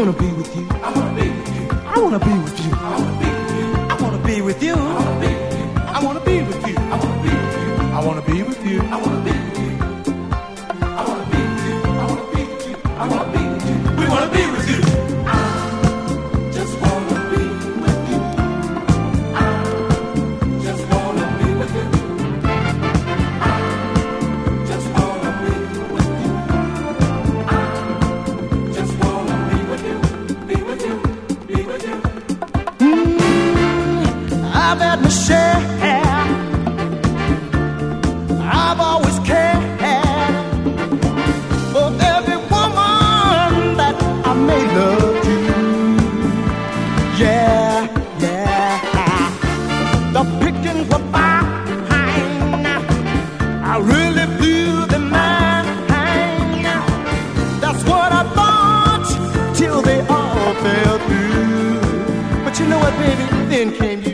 wanna be with you. I wanna be with you. I wanna be with you. I wanna be with you. I wanna be with you. I wanna be with you. I wanna be with you. I wanna be with you. I wanna be with you. I wanna be with you. I wanna be with you. We wanna be with you. I just wanna be with you. I just wanna be with you. I just wanna be with you. I just wanna be with you. Be with you. Be with you. I've had my share. I've always cared for every woman that I may love to. Yeah, yeah. The pickings were fine. I really blew them mine. That's what I thought till they all fell through. But you know what, baby? Then came you.